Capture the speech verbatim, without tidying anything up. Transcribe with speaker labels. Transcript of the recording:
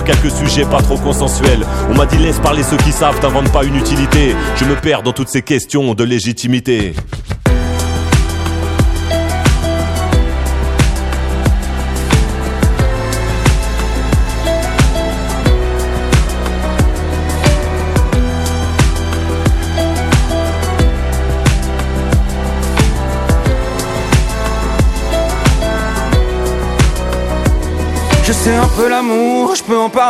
Speaker 1: quelques sujets pas trop consensuels. On m'a dit laisse parler ceux qui savent, t'inventes pas une utilité. Je me perds dans toutes ces questions de légitimité.
Speaker 2: Je sais un peu l'amour, je peux en parler.